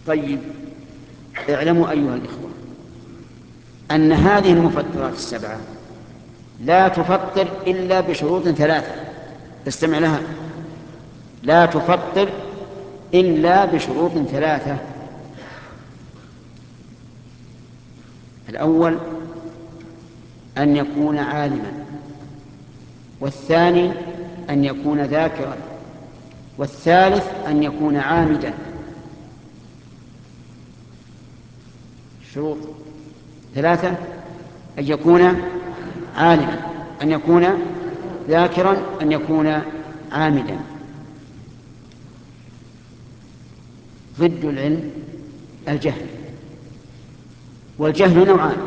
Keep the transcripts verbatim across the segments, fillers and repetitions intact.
طيب، اعلموا أيها الإخوة أن هذه المفطرات السبعة لا تفطر إلا بشروط ثلاثة. استمع لها. لا تفطر إلا بشروط ثلاثة. الأول أن يكون عالما، والثاني أن يكون ذاكرا، والثالث أن يكون عامدا. شروط ثلاثة: أن يكون عالما، أن يكون ذاكرا، أن يكون عامدا. ضد العلم الجهل، والجهل نوعان: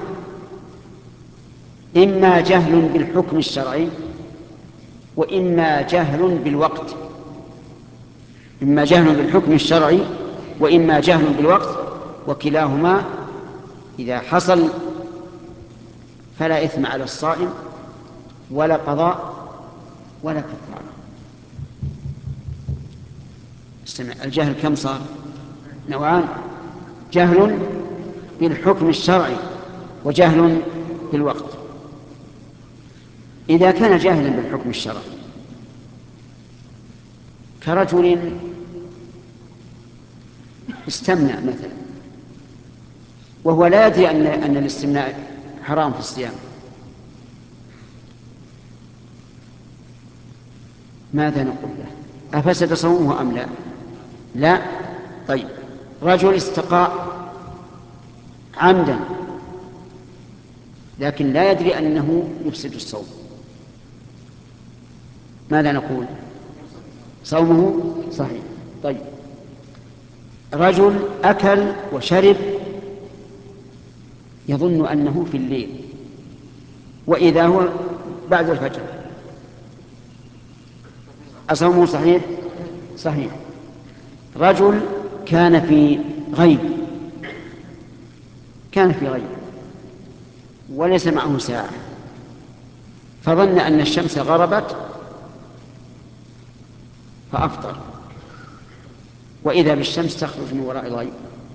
إما جهل بالحكم الشرعي، وإما جهل بالوقت. إما جهل بالحكم الشرعي وإما جهل بالوقت، وكلاهما إذا حصل فلا إثم على الصائم ولا قضاء ولا كفارة. استمع، الجهل كم صار؟ نوعان: جهل بالحكم الشرعي وجهل بالوقت. إذا كان جاهلا بالحكم الشرعي كرجل استمنى مثلا وهو لا يدري أن, أن الاستمناء حرام في الصيام، ماذا نقول له؟ أفسد صومه أم لا؟ لا. طيب، رجل استقاء عمدا لكن لا يدري أنه يفسد الصوم، ماذا نقول؟ صومه صحيح. طيب، رجل أكل وشرب يظن أنه في الليل وإذا هو بعد الفجر، أصومه صحيح؟ صحيح. رجل كان في غيب، كان في غيب وليس معه ساعة، فظن أن الشمس غربت فأفطر، وإذا بالشمس تخرج من وراء الغيب،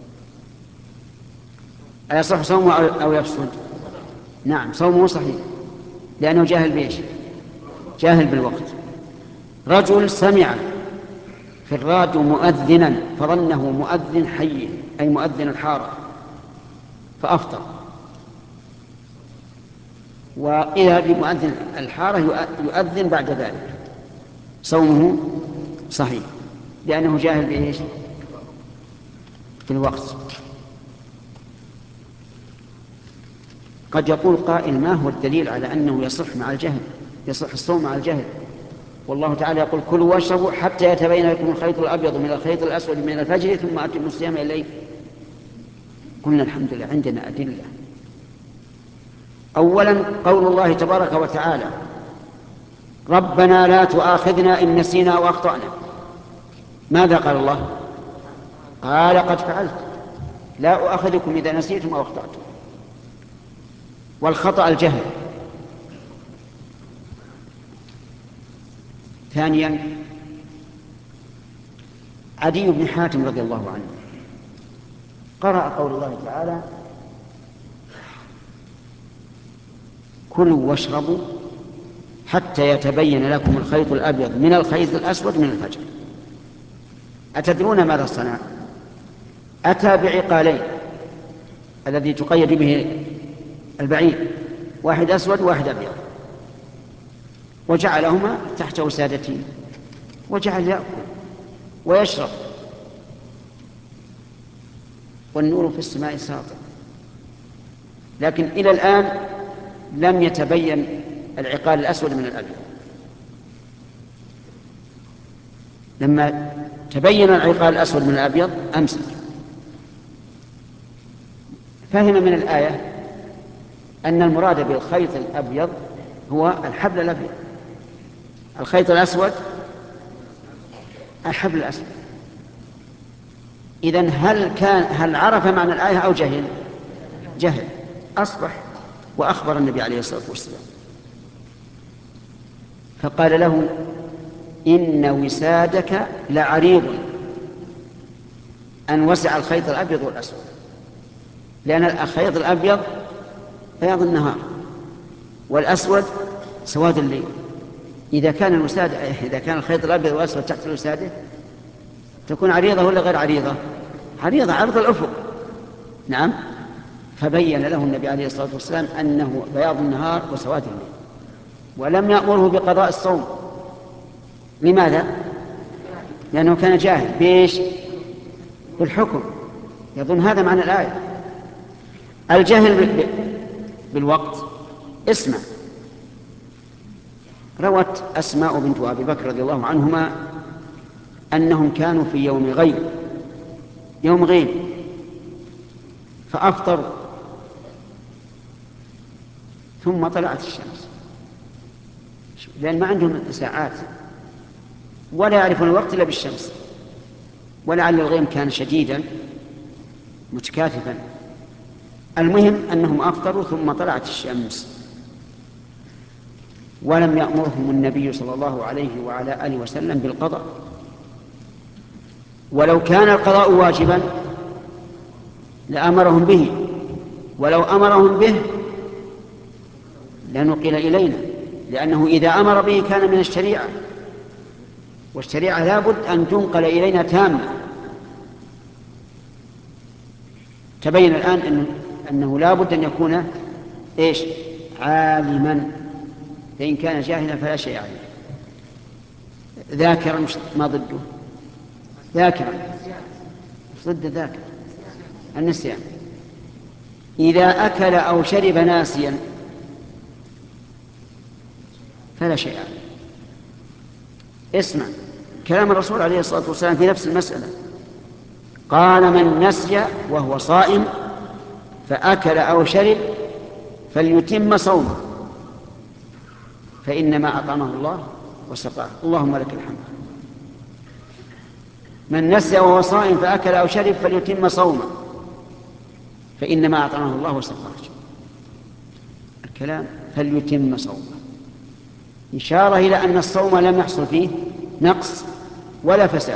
أيصح صومه أو يفسد؟ نعم، صومه صحيح لأنه جاهل بإيش؟ جاهل بالوقت. رجل سمع في الراديو مؤذنا فظنه مؤذن حي أي مؤذن الحارة فأفطر، وإذا بمؤذن الحارة يؤذن بعد ذلك، صومه صحيح لأنه جاهل بإيش؟ بالوقت. قد يقول قائل: ما هو الدليل على أنه يصح مع الجهل، يصح الصوم مع الجهل؟ والله تعالى يقول: كلوا واشربوا حتى يتبين لكم الخيط الأبيض من الخيط الأسود من الفجر ثم أتموا الصيام إلى الليل. قلنا الحمد لله عندنا أدلة. أولا قول الله تبارك وتعالى: ربنا لا تؤاخذنا إن نسينا أو أخطأنا. ماذا قال الله؟ قال: قد فعلت، لا أؤاخذكم إذا نسيتم أو أخطأتم. والخطأ الجهل. ثانيا عدي بن حاتم رضي الله عنه قرأ قول الله تعالى: كلوا واشربوا حتى يتبين لكم الخيط الأبيض من الخيط الأسود من الفجر. أتدرون ماذا صنع؟ أتى بعقالين الذي تقيد به البعير، واحد أسود وواحد أبيض، وجعلهما تحت وسادته وجعل يأكل ويشرب، والنور في السماء ساطع. لكن إلى الآن لم يتبين العقال الأسود من الأبيض. لما تبين العقال الأسود من الأبيض أمسك، فهم من الآية أن المراد بالخيط الأبيض هو الحبل الأبيض، الخيط الأسود الحبل الأسود. إذن هل كان هل عرف معنى الآية أو جهل؟ جهل. أصبح وأخبر النبي عليه الصلاة والسلام فقال له: إن وسادك لعريض أن وسع الخيط الأبيض والأسود، لأن الخيط الأبيض بياض النهار والأسود سواد الليل. إذا كان الوسادة إذا كان الخيط الأبيض والأسود تحت الوسادة تكون عريضة ولا غير عريضة؟ عريضة، عرض الأفق. نعم. فبين له النبي عليه الصلاة والسلام أنه بياض النهار وسواد الليل، ولم يأمره بقضاء الصوم. لماذا؟ لأنه كان جاهل بإيش؟ بالحكم. يظن هذا معنى الآية. الجهل بالوقت. اسمع، روت أسماء بنت أبي بكر رضي الله عنهما أنهم كانوا في يوم غيم، يوم غيم، فأفطروا ثم طلعت الشمس، لأن ما عندهم ساعات ولا يعرفون الوقت إلا بالشمس، ولعل الغيم كان شديدا متكاثفا. المهم أنهم أفطروا ثم طلعت الشمس، ولم يأمرهم النبي صلى الله عليه وعلى آله وسلم بالقضاء. ولو كان القضاء واجبا لأمرهم به، ولو أمرهم به لنقل إلينا، لأنه إذا أمر به كان من الشريعة، والشريعة لابد أن تنقل إلينا تامة. تبين الآن أنه, أنه لابد أن يكون إيش؟ عالما، فإن كان جاهلا فلا شيء عليه. ذاكرا ما ضده؟ ذاكرا ضد ذاكر النسيان. إذا أكل أو شرب ناسيا فلا شيء عليه. اسمع كلام الرسول عليه الصلاة والسلام في نفس المسألة، قال: من نسي وهو صائم فأكل أو شرب فليتم صومه فإنما أطعمه الله وسقاه. اللهم لك الحمد. من نسي وهو صائم فأكل أو شرب فليتم صومه فإنما أطعمه الله وسقاه. الكلام فليتم صومه إشارة إلى أن الصوم لم يحصل فيه نقص ولا فساد.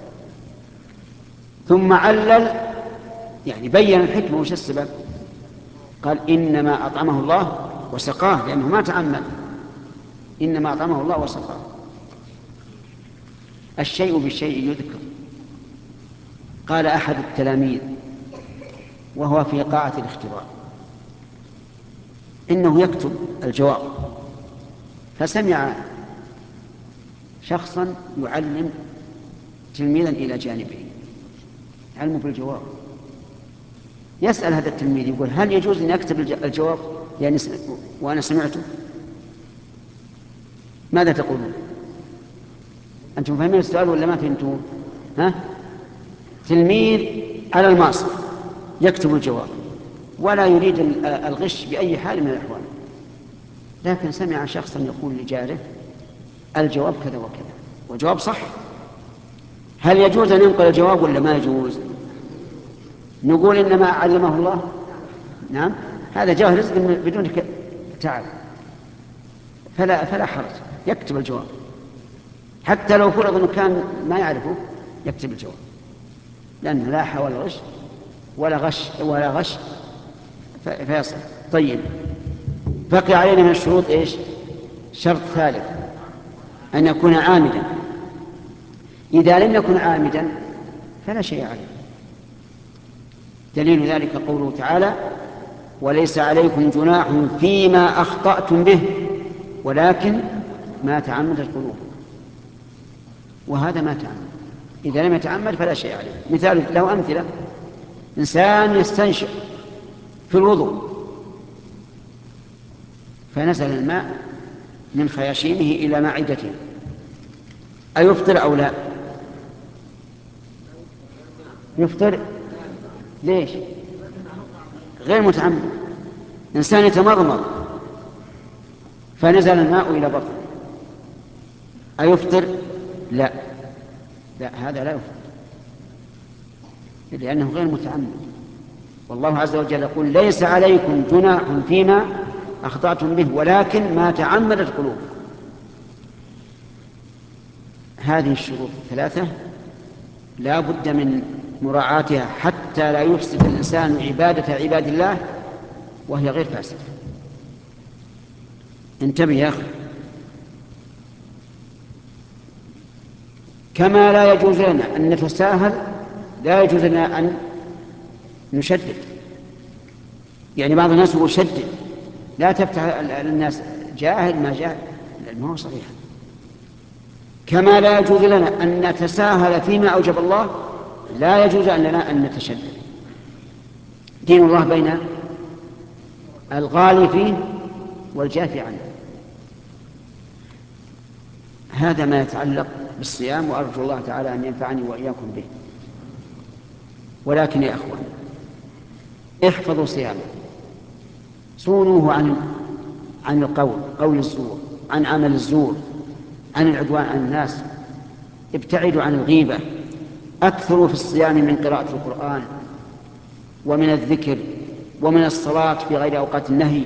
ثم علل، يعني بين الحكمة وش السبب، قال: إنما أطعمه الله وسقاه، لأنه ما تعمد، إنما أطعمه الله وسقاه. الشيء بالشيء يذكر. قال أحد التلاميذ وهو في قاعة الاختبار إنه يكتب الجواب، فسمع شخصا يعلم تلميذا إلى جانبه، علمه بالجواب. يسأل هذا التلميذ يقول: هل يجوز أن أكتب الجواب يعني وأنا سمعته؟ ماذا تقولون؟ أنتم فهمين السؤال ولا ما فهمتوه؟ ها؟ تلميذ على الماصر يكتب الجواب ولا يريد الغش بأي حال من الأحوال، لكن سمع شخصا يقول لجاره: الجواب كذا وكذا، وجواب صح. هل يجوز أن ينقل الجواب ولا ما يجوز؟ نقول إنما علمه الله. نعم، هذا جاه رزق بدون تعب، فلا, فلا حرج، يكتب الجواب حتى لو فرض أنه كان ما يعرفه، يكتب الجواب، لأنه لا حول غش ولا غش ولا غش فيصل. طيب، بقي علينا من الشروط إيش؟ شرط ثالث، أن يكون عامدا. إذا لم يكن عامدا فلا شيء عليه. دليل ذلك قوله تعالى: وليس عليكم جناح فيما أخطأتم به ولكن ما تعمدت قلوبكم. وهذا ما تعمد. إذا لم يتعمد فلا شيء عليه. مثال له أمثلة: إنسان يستنشق في الوضوء فنزل الماء من خياشيمه إلى معدته، أيفطر أو لا؟ يفطر. ليش؟ غير متعمد. إنسان يتمضمض فنزل الماء إلى بطنه، أيفطر؟ لا لا، هذا لا يفطر لأنه غير متعمد. والله عز وجل يقول: ليس عليكم جناح فيما أخطأتم به ولكن ما تعمدت قلوبكم. هذه الشروط الثلاثة لا بد من مراعاتها حتى لا يفسد الإنسان عبادة عباد الله وهي غير فاسدة. انتبه يا أخي. كما لا يجوز لنا أن نتساهل لا يجوز لنا أن نشدد. يعني بعض الناس هو شدد، لا تفتح الناس جاهل ما جاهل، ما هو صحيح. كما لا يجوز لنا أن نتساهل فيما أوجب الله لا يجوز لنا أن نتشدد. دين الله بين الغالي فيه والجافي عنه. هذا ما يتعلق بالصيام، وأرجو الله تعالى أن ينفعني وإياكم به. ولكن يا أخوان احفظوا صيامه، صونوه عن عن القول قول الزور، عن عمل الزور، عن العدوان على الناس، ابتعدوا عن الغيبة، أكثروا في الصيام من قراءة القرآن ومن الذكر ومن الصلاة في غير أوقات النهي،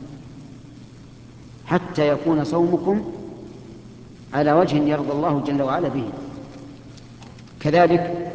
حتى يكون صومكم على وجه يرضى الله جل وعلا به. كذلك